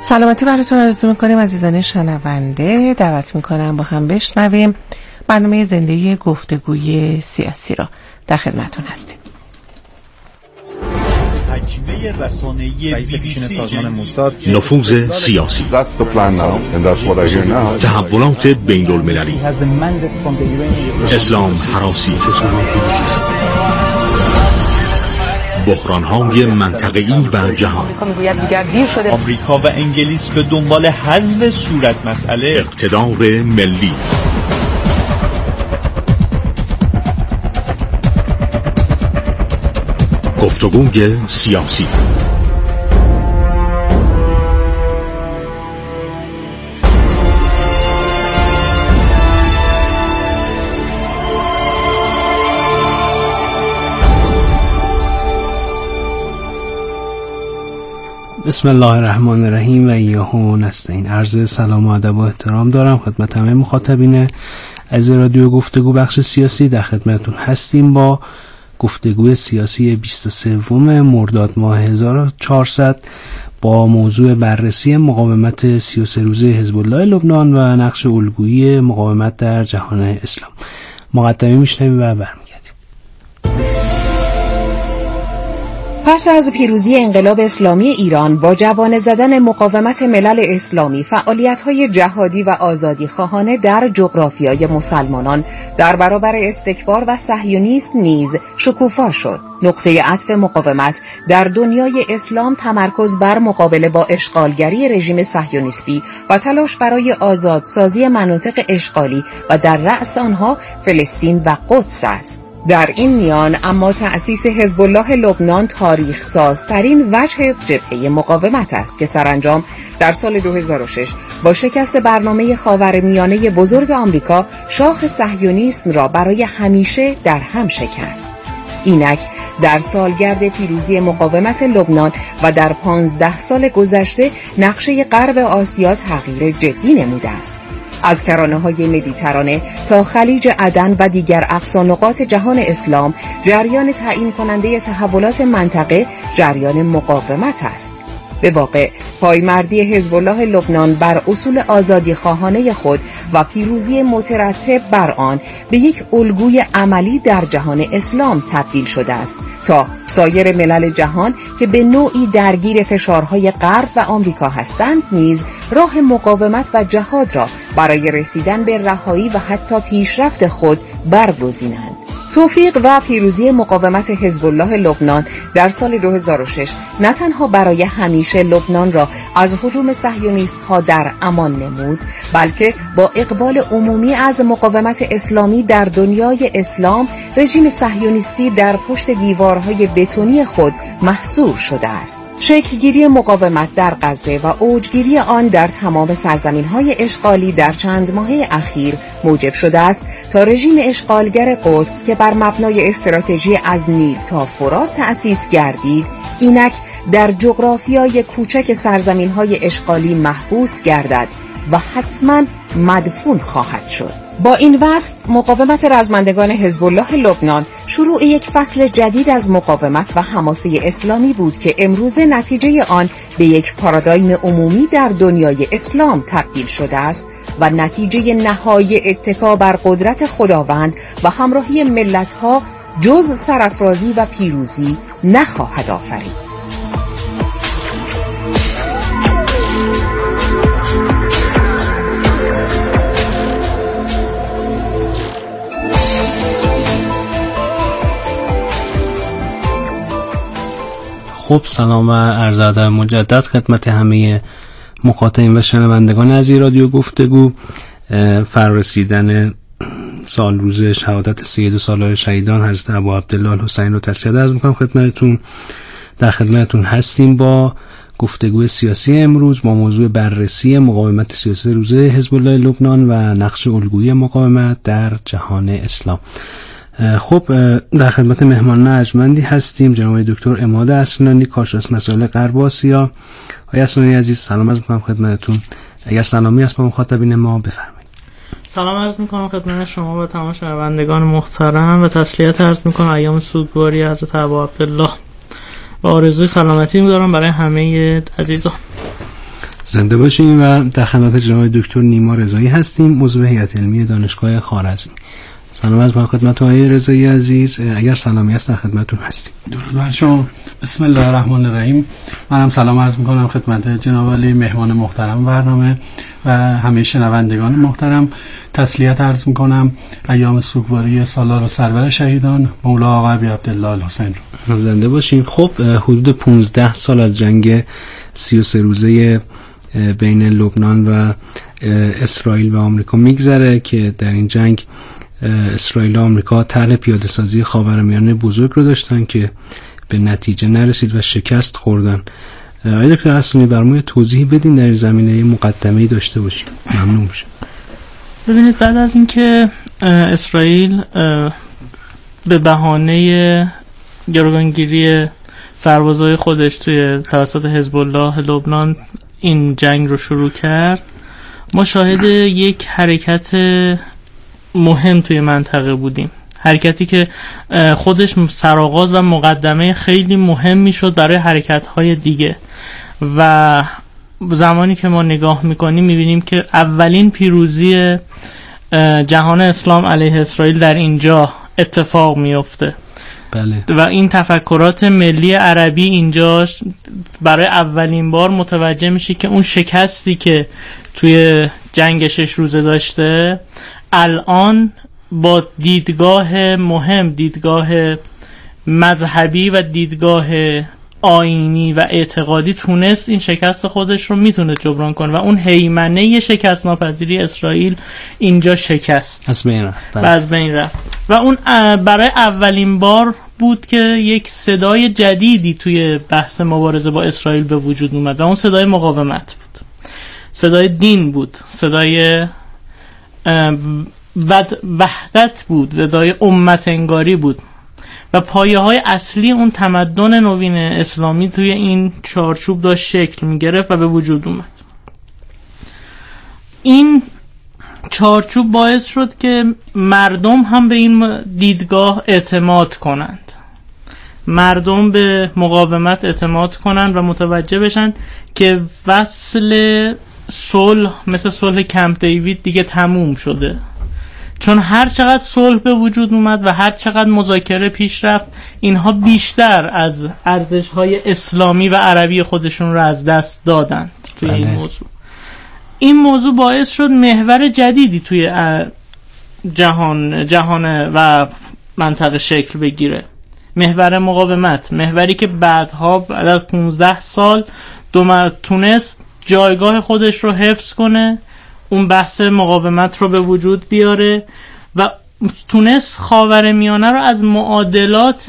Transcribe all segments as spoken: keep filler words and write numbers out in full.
سلامتی براتون آرزو میکنیم عزیزان شنونده. دعوت میکنم با هم بشنویم برنامه زندگی گفتگوی سیاسی را. در خدمتون هستیم. نفوذ سیاسی، تحولات بین المللی، اسلام هراسی، بحران‌های منطقه‌ای و جهان. آمریکا و انگلیس به دنبال حذف صورت مسئله اقتدار ملی. گفتگوی سیاسی. بسم الله الرحمن الرحیم و ایاهو نستعین. عرض سلام و ادب و احترام دارم خدمت همه مخاطبین از رادیو گفتگو بخش سیاسی. در خدمتتون هستیم با گفتگوی سیاسی بیست و سه مرداد ماه هزار و چهارصد با موضوع بررسی مقاومت سی و سه روزه حزب الله لبنان و نقش الگویی مقاومت در جهان اسلام. مقدمه میشنویم و برمیگردیم. پس از پیروزی انقلاب اسلامی ایران با جوانه زدن مقاومت ملل اسلامی، فعالیت‌های جهادی و آزادیخواهانه در جغرافیای مسلمانان در برابر استکبار و صهیونیسم نیز شکوفا شد. نقطه عطف مقاومت در دنیای اسلام تمرکز بر مقابله با اشغالگری رژیم صهیونیستی و تلاش برای آزادسازی مناطق اشغالی و در رأس آنها فلسطین و قدس است. در این میان اما تأسیس حزب الله لبنان تاریخ سازترین وجه جبهه مقاومت است که سرانجام در سال دو هزار و شش با شکست برنامه خاورمیانه بزرگ آمریکا شاخ صهیونیسم را برای همیشه در هم شکست. اینک در سالگرد پیروزی مقاومت لبنان و در پانزده سال گذشته نقشه غرب آسیا تغییر جدی نموده است. از کرانه‌های مدیترانه تا خلیج عدن و دیگر اقصا نقاط جهان اسلام، جریان تعیین کننده تحولات منطقه جریان مقاومت است. به واقع پایمردی حزب الله لبنان بر اصول آزادی خواهانه خود و پیروزی مترتب بر آن به یک الگوی عملی در جهان اسلام تبدیل شده است تا سایر ملل جهان که به نوعی درگیر فشارهای غرب و آمریکا هستند نیز راه مقاومت و جهاد را برای رسیدن به رهایی و حتی پیشرفت خود برگزینند. توفیق و پیروزی مقاومت حزب الله لبنان در سال دو هزار و شش نه تنها برای همیشه لبنان را از هجوم صهیونیست‌ها در امان نمود، بلکه با اقبال عمومی از مقاومت اسلامی در دنیای اسلام، رژیم صهیونیستی در پشت دیوارهای بتونی خود محصور شده است. شکلگیری مقاومت در غزه و اوجگیری آن در تمام سرزمین‌های اشغالی در چند ماهه اخیر موجب شده است تا رژیم اشغالگر قدس که بر مبنای استراتژی از نیل تا فرات تأسیس گردید، اینک در جغرافیای کوچک سرزمین‌های اشغالی محبوس گردد و حتماً مدفون خواهد شد. با این وصف مقاومت رزمندگان حزب الله لبنان شروع یک فصل جدید از مقاومت و حماسه اسلامی بود که امروز نتیجه آن به یک پارادایم عمومی در دنیای اسلام تبدیل شده است و نتیجه نهایی اتکا بر قدرت خداوند و همراهی ملت‌ها جز سرافرازی و پیروزی نخواهد آفرید. خب سلام و عرض ادب مجدد خدمت همه مخاطبین و شنوندگان از این رادیو گفتگو. فرارسیدن سال روز شهادت سید و سالار شهیدان حضرت ابو عبدالله الحسین رو تسلیت عرض می‌کنم خدمتتون. در خدمتتون هستیم با گفتگوی سیاسی امروز با موضوع بررسی مقاومت سی و سه روزه حزب الله لبنان و نقش الگویی مقاومت در جهان اسلام. خب در خدمت مهمان ارجمندی هستیم، جناب دکتر عماد اصلانی، کارشناس مسائل غرب آسیا. آقای اصلانی عزیز سلام عرض می‌کنم خدمتتون. اگر سلامی هست با مخاطبین ما بفرمایید. سلام عرض می‌کنم خدمت شما و تمام شنوندگان محترم و تسلیت عرض می‌کنم ایام سوگواری حضرت ابو عبدالله و آرزوی سلامتی می‌دارم برای همه عزیزان. زنده باشیم. و در خدمت جناب دکتر نیما رضایی هستیم، عضو هیئت علمی دانشگاه خوارزمی. سلام از خدمت آقای رضایی عزیز، اگر سلامی هست در خدمتتون هستیم. درود بر شما. بسم الله الرحمن الرحیم. منم سلام عرض میکنم خدمت جناب علی مهمان محترم برنامه و همه شنوندگان محترم. تسلیت عرض میکنم ایام سوگواری سالار و سرور شهیدان مولا آقا ابی عبدالله الحسین رو. زنده باشین. خب حدود پانزده سال از جنگ سی و سه روزه بین لبنان و اسرائیل و آمریکا میگذره که در این جنگ اسرائیل و آمریکا طرح پیاده سازی خاورمیانه بزرگ رو داشتن که به نتیجه نرسید و شکست خوردن. آقای دکتر حسونی برامون توضیح بدین در این زمینه مقدمه‌ای داشته باشیم، ممنون میشه. ببینید بعد از اینکه اسرائیل به بهانه گروگانگیری سربازای خودش توی توسط حزب الله لبنان این جنگ رو شروع کرد، ما شاهد یک حرکت مهم توی منطقه بودیم، حرکتی که خودش سرآغاز و مقدمه خیلی مهمی شد برای حرکت‌های دیگه. و زمانی که ما نگاه میکنیم میبینیم که اولین پیروزی جهان اسلام علیه اسرائیل در اینجا اتفاق میفته. بله. و این تفکرات ملی عربی اینجا برای اولین بار متوجه میشه که اون شکستی که توی جنگ شش روزه داشته الان با دیدگاه مهم، دیدگاه مذهبی و دیدگاه آیینی و اعتقادی تونست این شکست خودش رو میتونه جبران کنه و اون هیمنه شکست ناپذیری اسرائیل اینجا شکست از بین رفت. و از بین رفت و اون برای اولین بار بود که یک صدای جدیدی توی بحث مبارزه با اسرائیل به وجود اومد و اون صدای مقاومت بود، صدای دین بود، صدای وحدت بود، صدای امت انگاری بود و پایه های اصلی اون تمدن نوین اسلامی توی این چارچوب داشت شکل می گرفت و به وجود اومد. این چارچوب باعث شد که مردم هم به این دیدگاه اعتماد کنند، مردم به مقاومت اعتماد کنند و متوجه بشن که وصل صلح مثل صلح کمپ دیوید دیگه تموم شده، چون هر چقدر صلح به وجود اومد و هر چقدر مذاکره پیش رفت اینها بیشتر از ارزش‌های اسلامی و عربی خودشون رو از دست دادند توی این موضوع. این موضوع باعث شد محور جدیدی توی جهان جهان و منطقه شکل بگیره، محور مقاومت، محوری که بعدها بعد از پانزده سال دوم تونست جایگاه خودش رو حفظ کنه، اون بحث مقاومت رو به وجود بیاره و تونست خاورمیانه رو از معادلات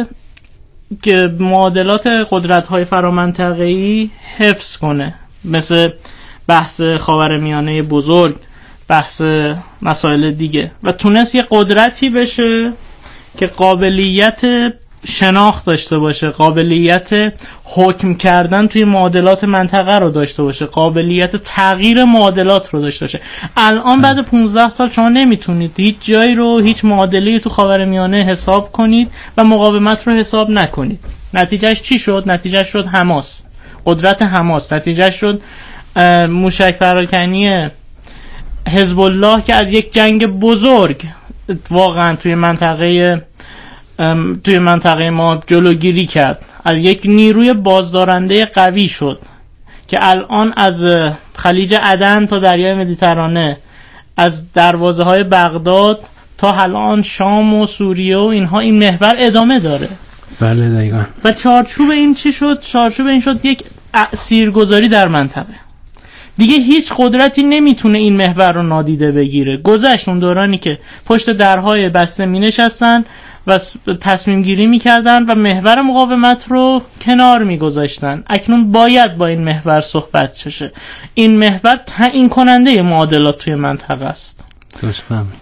که معادلات قدرت‌های فرامنطقه‌ای حفظ کنه، مثل بحث خاورمیانه بزرگ، بحث مسائل دیگه، و تونست یه قدرتی بشه که قابلیت شناخت داشته باشه، قابلیت حکم کردن توی معادلات منطقه رو داشته باشه، قابلیت تغییر معادلات رو داشته باشه. الان بعد پانزده سال شما نمیتونید هیچ جایی رو، هیچ معادله‌ای تو خاورمیانه حساب کنید و مقاومت رو حساب نکنید. نتیجهش چی شد؟ نتیجهش شد حماس، قدرت حماس. نتیجهش شد موشک پراکنی حزب الله که از یک جنگ بزرگ واقعا توی منطقه توی منطقه ما جلوگیری کرد، از یک نیروی بازدارنده قوی شد که الان از خلیج عدن تا دریای مدیترانه، از دروازه های بغداد تا الان شام و سوریه و اینها، این محور ادامه داره. بله دقیقاً. و چارچوب این چی شد؟ چارچوب این شد یک تاثیرگذاری در منطقه. دیگه هیچ قدرتی نمیتونه این محور رو نادیده بگیره. گذشت اون دورانی که پشت درهای بسته می نشستن و تصمیم گیری می کردن و محور مقاومت رو کنار می گذاشتن. اکنون باید با این محور صحبت بشه. این محور تعیین کننده معادلات توی منطقه است. درست فهمید.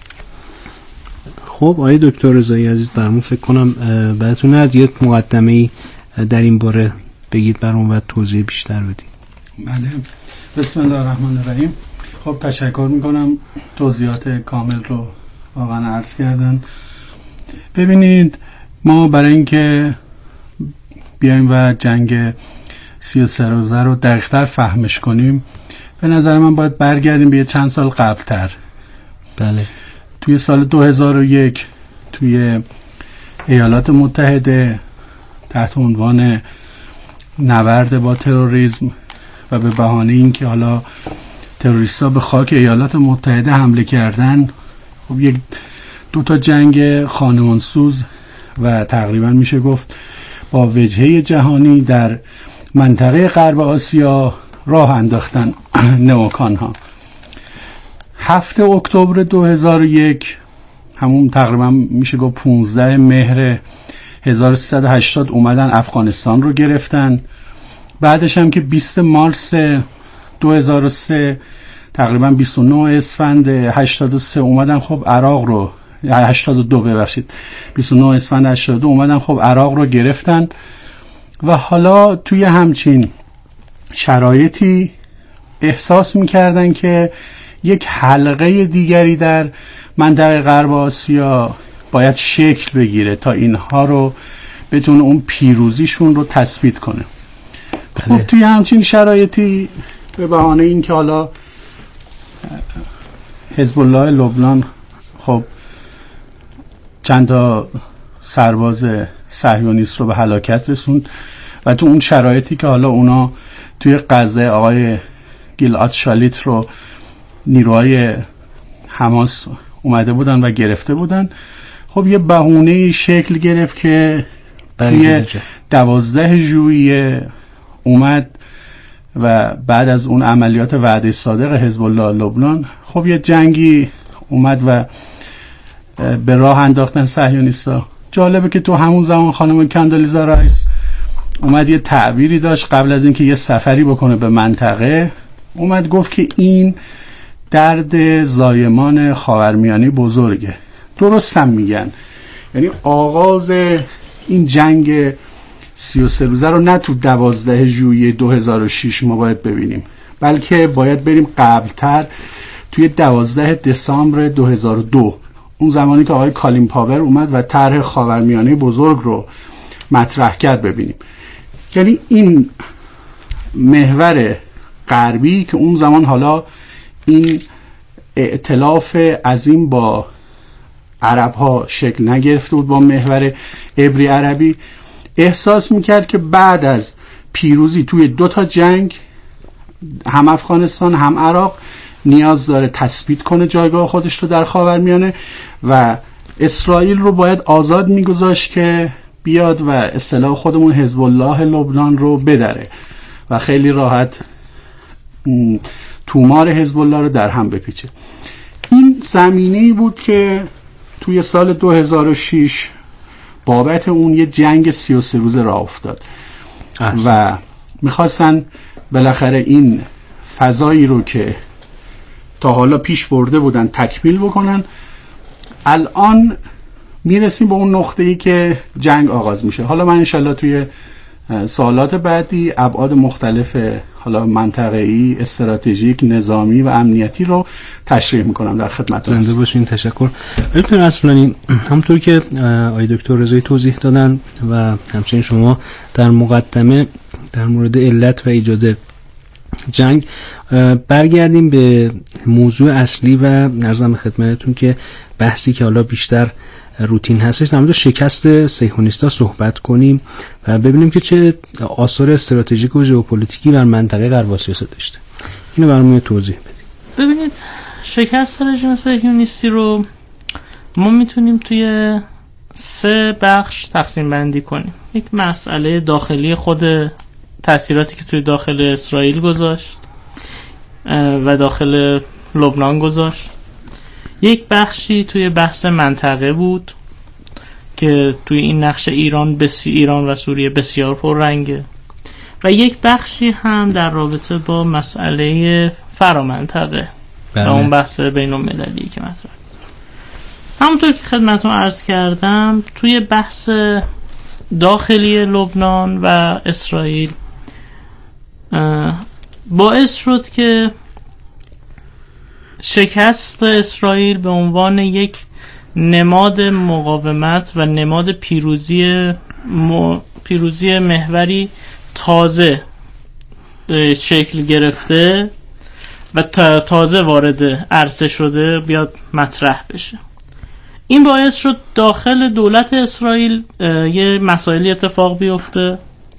خب آقای دکتر رضایی عزیز، برامون فکر کنم براتون از یک مقدمه‌ای در این باره بگید برامون و توضیح بیشتر بدید. بله. بسم الله الرحمن الرحیم. خب تشکر میکنم، توضیحات کامل رو واقعا عرض کردن. ببینید، ما برای اینکه بیایم و جنگ سی و سه روزه رو دقیق‌تر فهمش کنیم به نظر من باید برگردیم به چند سال قبلتر. بله. توی سال دو هزار و یک توی ایالات متحده تحت عنوان نبرد با تروریسم و به بهانه اینکه حالا تروریست‌ها به خاک ایالات متحده حمله کردن، خب یک دو تا جنگ خانمانسوز و تقریبا میشه گفت با وجهه جهانی در منطقه غرب آسیا راه انداختن نئوکان ها. هفتم اکتبر دو هزار و یک، همون تقریبا میشه گفت پانزده مهر هزار و سیصد و هشتاد اومدن افغانستان رو گرفتن. بعدش هم که بیستم مارس دو هزار و سه تقریبا بیست و نه اسفند هشتاد و سه اومدن خب عراق رو هشتاد و دو ببخشید بیست و نه اسفند هشتاد و دو اومدن خب عراق رو گرفتن. و حالا توی همچین شرایطی احساس میکردن که یک حلقه دیگری در منطقه غرب آسیا باید شکل بگیره تا اینها رو بتونه اون پیروزیشون رو تثبیت کنه. بله. خب توی همچین شرایطی به بهانه این که حالا حزب الله لبنان خب چند تا سرباز صهیونیست رو به هلاکت رسوند و تو اون شرایطی که حالا اونا توی غزه آقای گیلاد شالیت رو نیروهای حماس اومده بودن و گرفته بودن، خب یه بهونه شکل گرفت که توی دوازده ژوئیه اومد و بعد از اون عملیات وعده صادق حزب الله لبنان خب یه جنگی اومد و به راه انداختن صهیونیستا. جالبه که تو همون زمان خانم کاندالیزا رایس اومد یه تعبیری داشت قبل از اینکه یه سفری بکنه به منطقه، اومد گفت که این درد زایمان خاورمیانه بزرگه. درست هم میگن، یعنی آغاز این جنگ سی و سه روزه رو نه تو دوازده ژوئیه دو هزار و شش ما باید ببینیم، بلکه باید بریم قبلتر توی دوازده دسامبر دو هزار و دو، اون زمانی که آقای کالین پاور اومد و طرح خاورمیانه بزرگ رو مطرح کرد ببینیم. یعنی این محور غربی که اون زمان حالا این ائتلاف عظیم با عرب ها شکل نگرفته بود، با محور عبری عربی، احساس میکرد که بعد از پیروزی توی دو تا جنگ هم افغانستان هم عراق نیاز داره تثبیت کنه جایگاه خودش رو در خاورمیانه و اسرائیل رو باید آزاد میگذاشت که بیاد و اصطلاح خودمون حزب الله لبنان رو بدره و خیلی راحت تومار حزب الله رو در هم بپیچه. این زمینه‌ای بود که توی سال دو هزار و شش بابت اون یه جنگ سی و سه روزه راه افتاد و میخواستن بالاخره این فضایی رو که تا حالا پیش برده بودن تکمیل بکنن. الان میرسیم به اون نقطه‌ای که جنگ آغاز میشه. حالا من انشالله توی سوالات بعدی ابعاد مختلف حالا منطقه‌ای، استراتژیک، نظامی و امنیتی رو تشریح میکنم در خدمتتون. زنده باشین. تشکر. دکتر اصلانی، همونطور که آقای دکتر رضایی توضیح دادن و همچنین شما در مقدمه در مورد علت و ایجاد جنگ، برگردیم به موضوع اصلی و عرضم خدمتتون که بحثی که حالا بیشتر روتین هستش در مورد شکست صهیونیست‌ها صحبت کنیم و ببینیم که چه آثار استراتژیک و ژئوپلیتیکی بر منطقه غرب آسیا داشته. اینو برامون توضیح بدید. ببینید، شکست رژیم صهیونیستی رو ما میتونیم توی سه بخش تقسیم بندی کنیم. یک مسئله داخلی خود تأثیراتی که توی داخل اسرائیل گذاشت و داخل لبنان گذاشت. یک بخشی توی بحث منطقه بود که توی این نقش ایران بسی ایران و سوریه بسیار پررنگه و یک بخشی هم در رابطه با مسئله فرامنطقه و اون بحث بین المللی که مطرح. همونطور که خدمتتون عرض کردم، توی بحث داخلی لبنان و اسرائیل باعث شد که شکست اسرائیل به عنوان یک نماد مقاومت و نماد پیروزی م... پیروزی محوری تازه شکل گرفته و تازه وارد عرصه شده بیاد مطرح بشه. این باعث شد داخل دولت اسرائیل یه مسائلی اتفاق بیفته.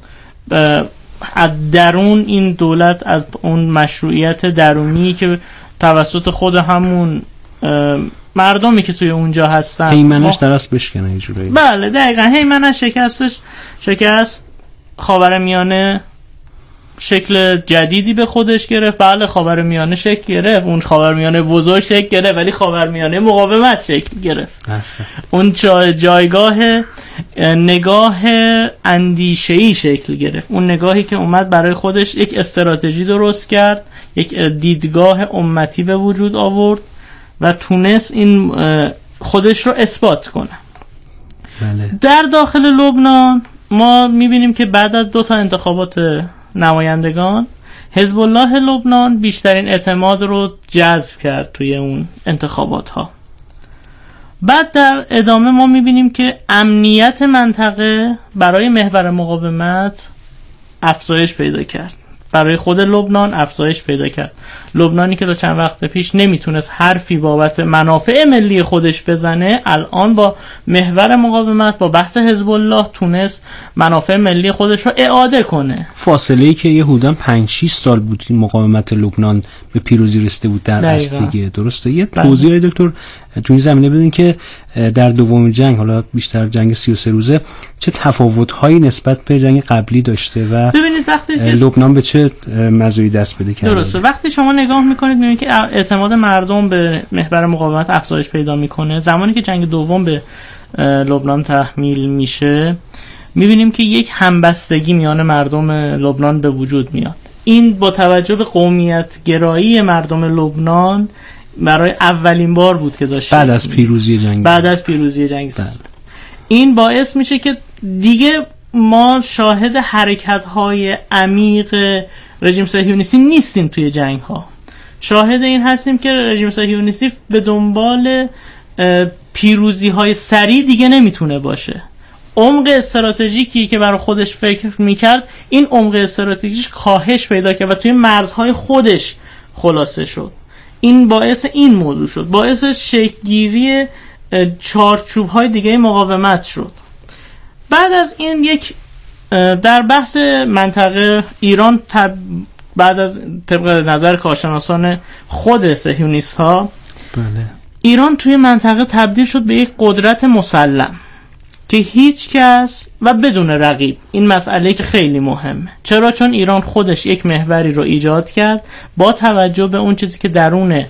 از درون این دولت، از اون مشروعیت درونی که توسط خود همون مردمی که توی اونجا هستن هیمنش درست بشکنه یه جوری. بله دقیقاً هیمنش شکستش شکست. خاورمیانه شکل جدیدی به خودش گرفت. بله خاورمیانه شکل گرفت، اون خاورمیانه بزرگ شکل گرفت، ولی خاورمیانه مقاومت شکل گرفت. اصلا. اون جا جایگاه نگاه اندیشه‌ای شکل گرفت، اون نگاهی که اومد برای خودش یک استراتژی درست کرد، یک دیدگاه امتی به وجود آورد و تونست این خودش رو اثبات کنه. بله. در داخل لبنان ما میبینیم که بعد از دو تا انتخابات نمایندگان، حزب الله لبنان بیشترین اعتماد رو جذب کرد توی اون انتخابات ها. بعد در ادامه ما میبینیم که امنیت منطقه برای محور مقاومت افزایش پیدا کرد، برای خود لبنان افزایش پیدا کرد. لبنانی که تا چند وقت پیش نمیتونست حرفی بابت منافع ملی خودش بزنه، الان با محور مقاومت، با بحث حزب الله تونست منافع ملی خودش رو اعاده کنه. فاصله‌ای که یه حدوداً پنج شش سال بود این مقاومت لبنان به پیروزی رسیده بود در اصل دیگه، درسته؟ یه توضیح دکتر تو این زمینه بدین که در دومین جنگ، حالا بیشتر جنگ سی و سه روزه، چه تفاوت‌هایی نسبت به جنگ قبلی داشته و ببینید وقتی لبنان به چه مزایایی دست پیدا کرده. درسته. وقتی شما نگاه میکنید میبینید که اعتماد مردم به محور مقاومت افزایش پیدا میکنه. زمانی که جنگ دوم به لبنان تحمیل میشه، میبینیم که یک همبستگی میان مردم لبنان به وجود میاد. این با توجه به قومیت گرایی مردم لبنان برای اولین بار بود که داشت بعد از پیروزی جنگ بعد از پیروزی جنگ این باعث میشه که دیگه ما شاهد حرکت‌های عمیق رژیم صهیونیستی نیستیم توی جنگ‌ها. شاهد این هستیم که رژیم صهیونیستی به دنبال پیروزی‌های سریع دیگه نمیتونه باشه. عمق استراتژیکی که برای خودش فکر میکرد، این عمق استراتژیش کاهش پیدا کرد و توی مرزهای خودش خلاصه شد. این باعث این موضوع شد، باعث شکل‌گیری چارچوب‌های دیگه مقاومت شد. بعد از این یک در بحث منطقه ایران تب بعد از طبق نظر کارشناسان خود صهیونیست ها، بله، ایران توی منطقه تبدیل شد به یک قدرت مسلم که هیچ کس و بدون رقیب. این مسئله که خیلی مهمه. چرا؟ چون ایران خودش یک محوری رو ایجاد کرد با توجه به اون چیزی که درون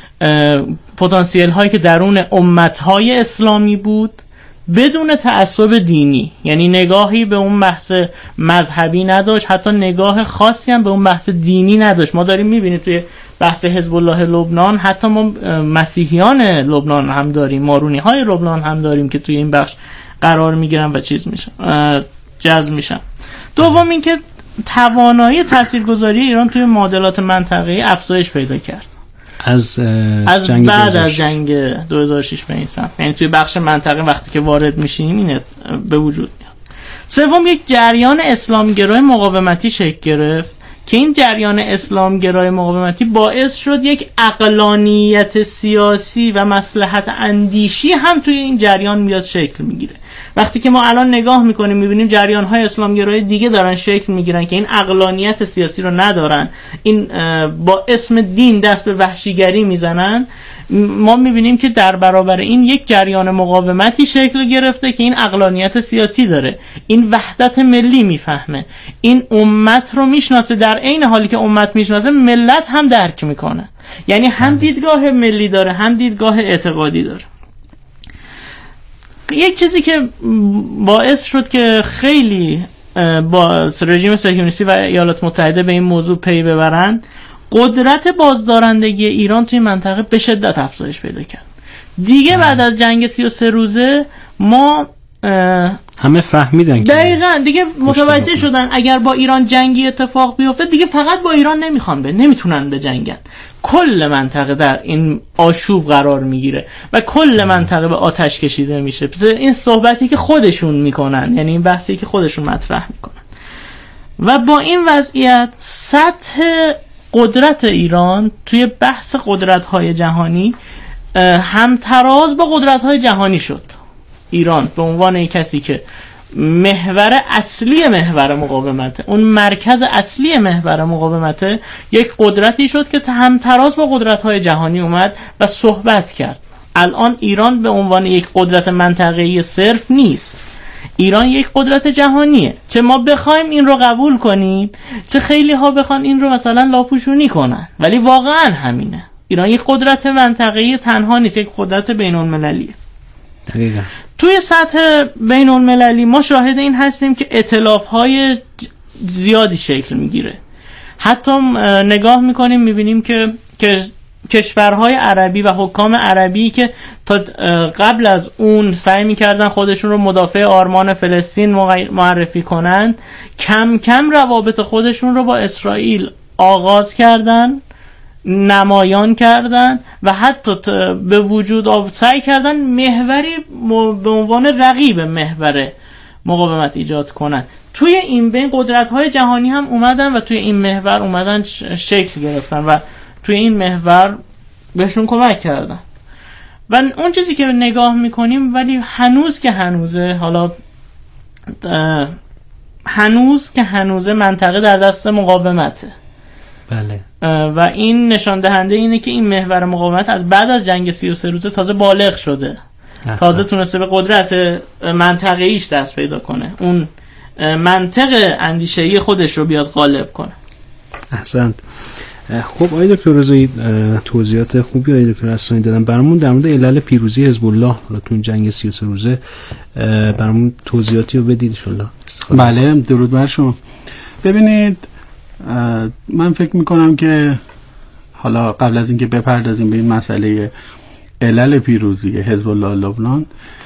پتانسیل هایی که درون امت های اسلامی بود، بدون تعصب دینی. یعنی نگاهی به اون بحث مذهبی نداشت، حتی نگاه خاصی هم به اون بحث دینی نداشت. ما داریم میبینیم توی بحث حزب الله لبنان، حتی ما مسیحیان لبنان هم داریم، مارونی های لبنان هم داریم که توی این بخش قرار میگیرن و چیز میشن، جذب میشن. دوم این که توانایی تاثیرگذاری ایران توی معادلات منطقه‌ای افزایش پیدا کرد از از جنگ بعد از جنگ دو هزار و شش به این سمت. یعنی توی بخش منطقه وقتی که وارد میشیم این به وجود میاد. سوم، یک جریان اسلامگرای مقاومتی شکل گرفت که این جریان اسلامگرای مقاومتی باعث شد یک عقلانیت سیاسی و مصلحت اندیشی هم توی این جریان میاد شکل میگیره. وقتی که ما الان نگاه میکنیم میبینیم جریان های اسلامگرای دیگه دارن شکل میگیرن که این عقلانیت سیاسی رو ندارن، این با اسم دین دست به وحشیگری میزنن. ما میبینیم که در برابر این یک جریان مقاومتی شکل گرفته که این عقلانیت سیاسی داره، این وحدت ملی میفهمه، این امت رو میشناسه، در عین حالی که امت میشناسه ملت هم درک میکنه. یعنی هم دیدگاه ملی داره هم دیدگاه اعتقادی داره. یک چیزی که باعث شد که خیلی با رژیم صهیونیستی و ایالات متحده به این موضوع پی ببرند، قدرت بازدارندگی ایران توی منطقه به شدت افزایش پیدا کرد. دیگه بعد از جنگ سی و سه روزه ما همه فهمیدن که دقیقاً دیگه متوجه شدن اگر با ایران جنگی اتفاق بیفته دیگه فقط با ایران نمیخوان به نمیتونن بجنگن. کل منطقه در این آشوب قرار میگیره و کل منطقه به آتش کشیده میشه. این صحبتی که خودشون میکنن، یعنی این بحثی که خودشون مطرح میکنن. و با این وضعیت سطح قدرت ایران توی بحث قدرت‌های جهانی همتراز با قدرت‌های جهانی شد. ایران به عنوان یک کسی که محور اصلی محور مقاومت، اون مرکز اصلی محور مقاومت، یک قدرتی شد که همتراز با قدرت‌های جهانی اومد و صحبت کرد. الان ایران به عنوان یک قدرت منطقه‌ای صرف نیست، ایران یک قدرت جهانیه. چه ما بخوایم این رو قبول کنیم، چه خیلی ها بخوان این رو مثلا لاپوشونی کنن، ولی واقعا همینه. ایران یک قدرت منطقه‌ای تنها نیست، یک قدرت بین‌المللیه. دقیقاً. توی سطح بین‌المللی ما شاهد این هستیم که ائتلاف‌های زیادی شکل میگیره. حتی نگاه میکنیم میبینیم که که کشورهای عربی و حکام عربی که تا قبل از اون سعی میکردن خودشون رو مدافع آرمان فلسطین معرفی کنند، کم کم روابط خودشون رو با اسرائیل آغاز کردن، نمایان کردن و حتی به وجود آورد سعی کردن محوری به عنوان رقیب محور مقاومت ایجاد کنن. توی این بین قدرت‌های جهانی هم اومدن و توی این محور اومدن شکل گرفتن و توی این محور بهشون کمک کردن. و اون چیزی که نگاه میکنیم ولی هنوز که هنوزه، حالا هنوز که هنوزه منطقه در دست مقاومته. بله. و این نشان دهنده اینه که این محور مقاومت از بعد از جنگ سی و سه روزه تازه بالغ شده. احسن. تازه تونسته به قدرت منطقه‌ایش دست پیدا کنه، اون منطق اندیشه‌ای خودش رو بیاد غالب کنه. احسنت. خب آقای دکتر رضایی توضیحات خوبی آقای دکتر اسرانی دادن برامون در مورد علل پیروزی حزب الله تو این جنگ سی و سه روزه. برامون توضیحاتی رو بدید ان بله، درود بر شما. ببینید، من فکر میکنم که حالا قبل از اینکه بپردازیم به این مسئله علل پیروزی حزب الله لبنان،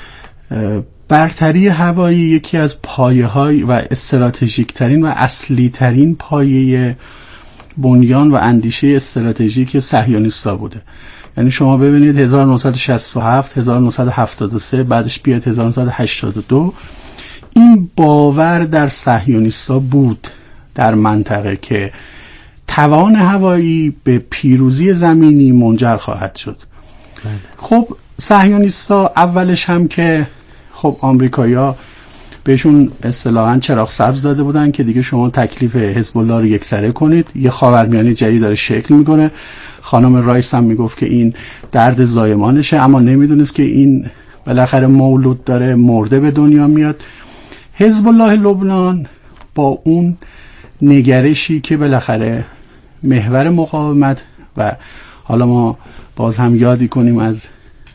برتری هوایی یکی از پایه‌های و استراتژیک ترین و اصلی ترین پایه بنیان و اندیشه استراتژیک صهیونیست‌ها بوده. یعنی شما ببینید هزار و نهصد و شصت و هفت، هزار و نهصد و هفتاد و سه، بعدش بیاد هزار و نهصد و هشتاد و دو، این باور در صهیونیست‌ها بود در منطقه که توان هوایی به پیروزی زمینی منجر خواهد شد. بله. خب صهیونیست‌ها اولش هم که خب آمریکایی‌ها بهشون اصطلاحاً چراغ سبز داده بودن که دیگه شما تکلیف حزب الله رو یکسره کنید. یه خاورمیانه جدید داره شکل میکنه. خانم رایس هم میگفت که این درد زایمانشه، اما نمیدونست که این بالاخره مولود داره مرده به دنیا میاد. حزب الله لبنان با اون نگرشی که بالاخره محور مقاومت، و حالا ما باز هم یادی کنیم از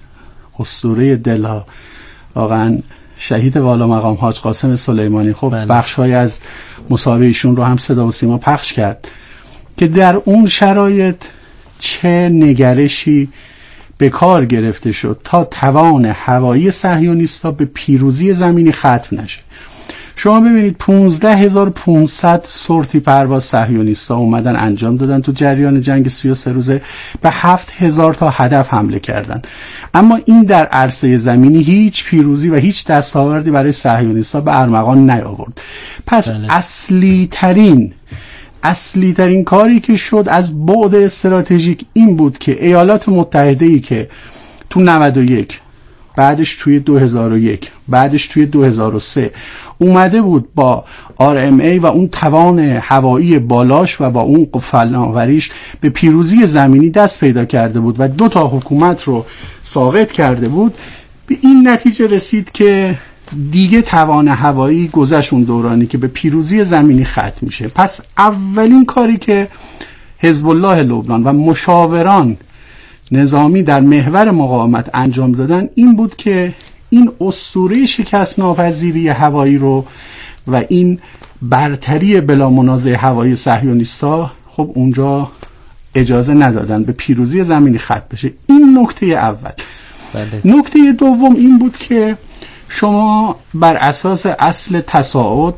اسطوره دلها، واقعا شهید والا مقام حاج قاسم سلیمانی، خب بله. بخش‌های از مصاحبه ایشون رو هم صدا و سیما پخش کرد که در اون شرایط چه نگرشی به کار گرفته شد تا توان هوایی صهیونیست‌ها به پیروزی زمینی ختم نشه. شما ببینید پانزده هزار و پانصد سورتی پرواز صهیونیست‌ها اومدن انجام دادن تو جریان جنگ سی و سه روزه، به هفت هزار تا هدف حمله کردن، اما این در عرصه زمینی هیچ پیروزی و هیچ دستاوردی برای صهیونیست‌ها به ارمغان نیاورد. پس بله. اصلی ترین اصلی ترین کاری که شد از بعد استراتژیک این بود که ایالات متحده‌ای که تو نود و یک، بعدش توی دو هزار و یک، بعدش توی دو هزار و سه اومده بود با آر ام ای و اون توان هوایی بالاش و با اون فناوریش به پیروزی زمینی دست پیدا کرده بود و دو تا حکومت رو ساقط کرده بود، به این نتیجه رسید که دیگه توان هوایی گذشت اون دورانی که به پیروزی زمینی ختم میشه. پس اولین کاری که حزب الله لبنان و مشاوران نظامی در محور مقاومت انجام دادن این بود که این اسطوره شکست ناپذیری هوایی رو و این برتری بلا منازع هوایی صهیونیست‌ها خب اونجا اجازه ندادن به پیروزی زمینی ختم بشه. این نکته اول. بله. نکته دوم این بود که شما بر اساس اصل تصاعد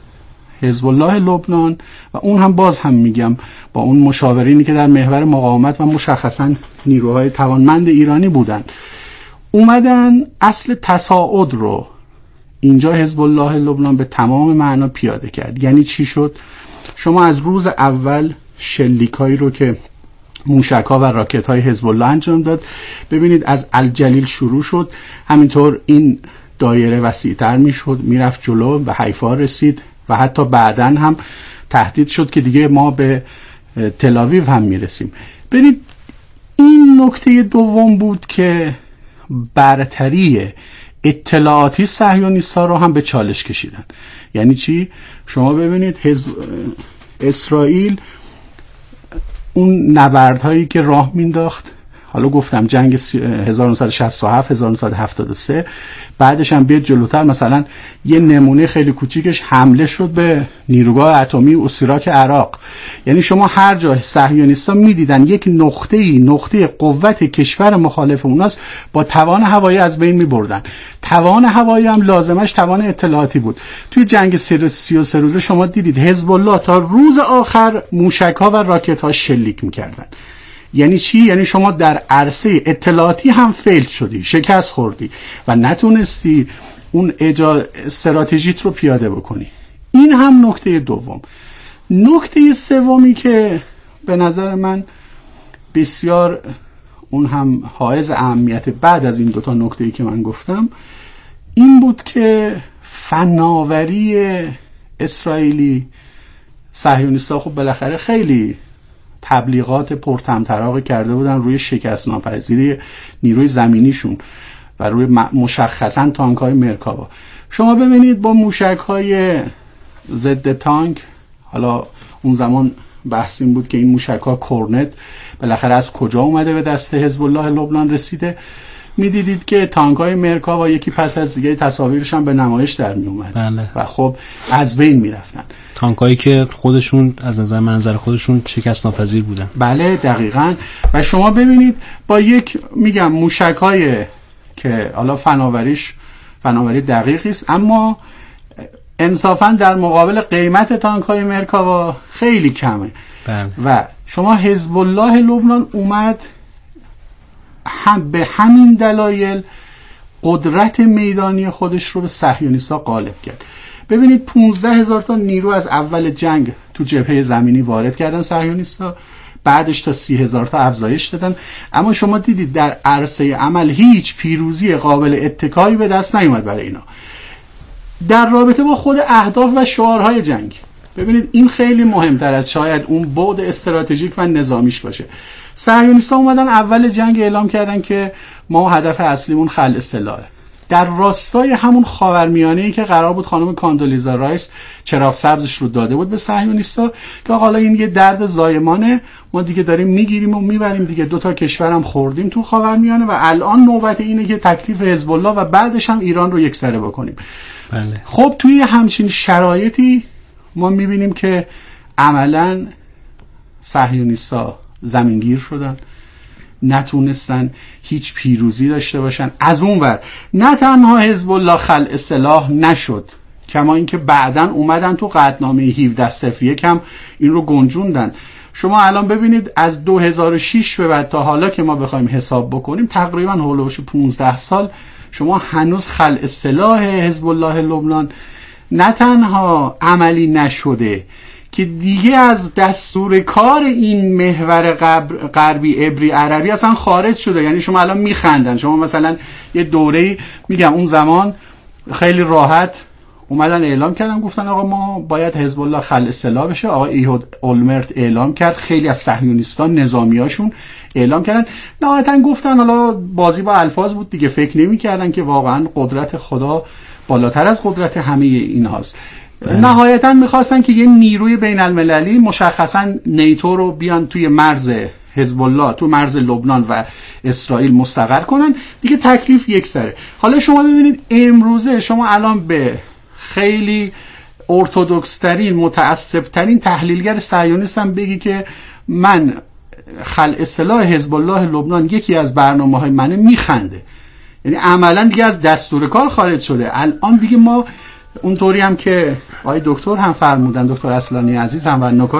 حزب الله لبنان و اون هم باز هم میگم با اون مشاورینی که در محور مقاومت و مشخصا نیروهای توانمند ایرانی بودن، اومدن اصل تصاعد رو اینجا حزب الله لبنان به تمام معنا پیاده کرد. یعنی چی شد؟ شما از روز اول شلیکایی رو که موشک‌ها و راکت‌های حزب الله انجام داد. ببینید از الجلیل شروع شد، همینطور این دایره وسیع‌تر میشد، میرفت جلو، به حیفا رسید و حتی بعداً هم تهدید شد که دیگه ما به تل‌آویو هم میرسیم. ببینید این نکته دوم بود که برتری اطلاعاتی صهیونیست‌ها رو هم به چالش کشیدن. یعنی چی؟ شما ببینید حزب اسرائیل اون نبردهایی که راه مینداخت، حالا گفتم جنگ هزار و نهصد و شصت و هفت هزار و نهصد و هفتاد و سه، بعدش هم بیاد جلوتر مثلا یه نمونه خیلی کوچیکش حمله شد به نیروگاه اتمی اوسیراک عراق. یعنی شما هر جا صهیونیست‌ها میدیدن یک نقطه‌ای نقطه قوت کشور مخالف اوناست، با توان هوایی از بین میبردن. توان هوایی هم لازمش توان اطلاعاتی بود. توی جنگ سی و سه روزه شما دیدید حزب الله تا روز آخر موشک‌ها و راکت‌ها شلیک میکردن. یعنی چی؟ یعنی شما در عرصه اطلاعاتی هم فیل شدی، شکست خوردی و نتونستی اون اجا استراتژیت رو پیاده بکنی. این هم نکته دوم. نکته سومی که به نظر من بسیار اون هم حائز اهمیت بعد از این دوتا نکته‌ای که من گفتم این بود که فناوری اسرائیلی، صهیونیست‌ها خب بالاخره خیلی تبلیغات پرطمطراقی کرده بودن روی شکست ناپذیری نیروی زمینیشون و روی مشخصا تانک‌های مرکاوا. شما ببینید با موشک‌های ضد تانک، حالا اون زمان بحث این بود که این موشک‌ها کورنت بالاخره از کجا اومده به دست حزب الله لبنان رسیده، میدیدید که تانک‌های مرکاوا یکی پس از دیگه تصاویرش هم به نمایش در می اومد. بله. و خب از بین میرفتن تانکایی که خودشون از نظر منظر خودشون شکست ناپذیر بودن. بله دقیقاً. و شما ببینید با یک میگم موشک‌های که حالا فناوریش فناوری دقیقی است، اما انصافاً در مقابل قیمت تانک‌های مرکاوا خیلی کمه. بله. و شما حزب الله لبنان اومد هم به همین دلایل قدرت میدانی خودش رو به صهیونیست‌ها غالب کرد. ببینید پانزده هزار تا نیرو از اول جنگ تو جبهه زمینی وارد کردن صهیونیست‌ها، بعدش تا سی هزار تا افزایش دادن، اما شما دیدید در عرصه عمل هیچ پیروزی قابل اتکایی به دست نیومد برای اینا. در رابطه با خود اهداف و شعارهای جنگ، ببینید این خیلی مهمتر از شاید اون بعد استراتژیک و نظامیش باشه. صهیونیست‌ها اومدن اول جنگ اعلام کردن که ما هدف اصلیمون خلع سلاحه. در راستای همون خاورمیانه‌ای که قرار بود خانم کاندولیزا رایس چراغ سبزش رو داده بود به صهیونیست‌ها که حالا این یه درد زایمانه، ما دیگه داریم میگیریم و میبریم دیگه، دو تا کشورم خوردیم تو خاورمیانه و الان نوبت اینه که تکلیف حزب الله و بعدش هم ایران رو یکسره بکنیم. بله. خب توی همچین شرایطی ما میبینیم که عملاً صهیونیست‌ها زمینگیر شدن، نتونستن هیچ پیروزی داشته باشن. از اون ور نه تنها حزب الله خلع سلاح نشد، کما اینکه بعدن اومدن تو قطعنامه هفده صفر یک هم این رو گنجوندن. شما الان ببینید از دو هزار و شش به بعد تا حالا که ما بخوایم حساب بکنیم تقریبا هولوش پانزده سال شما هنوز خلع سلاح حزب الله لبنان نه تنها عملی نشده که دیگه از دستور کار این محور غربی عبری عربی اصلا خارج شده. یعنی شما الان میخندن، شما مثلا یه دوره‌ای میگم اون زمان خیلی راحت اومدن اعلام کردن گفتن آقا ما باید حزب الله خلع سلاح بشه. آقا ایهود اولمرت اعلام کرد، خیلی از صهیونیستان نظامیاشون اعلام کردن، نهایتا گفتن حالا بازی با الفاظ بود دیگه، فکر نمی‌کردن که واقعا قدرت خدا بالاتر از قدرت همه این هاست. نهایتا میخواستن که یه نیروی بین المللی مشخصا نیتو رو بیان توی مرز حزب الله، تو مرز لبنان و اسرائیل مستقر کنن دیگه، تکلیف یک سره. حالا شما ببینید امروزه شما الان به خیلی ارتدوکس ترین متعصب ترین تحلیلگر صهیونیست هم بگی که من خلع سلاح حزب الله لبنان یکی از برنامه‌های منه، میخنده. یعنی عملا دیگه از دستور کار خارج شده. الان دیگه ما اونطوری هم که آقای دکتر هم فرمودن، دکتر اصلانی عزیز هم و نکات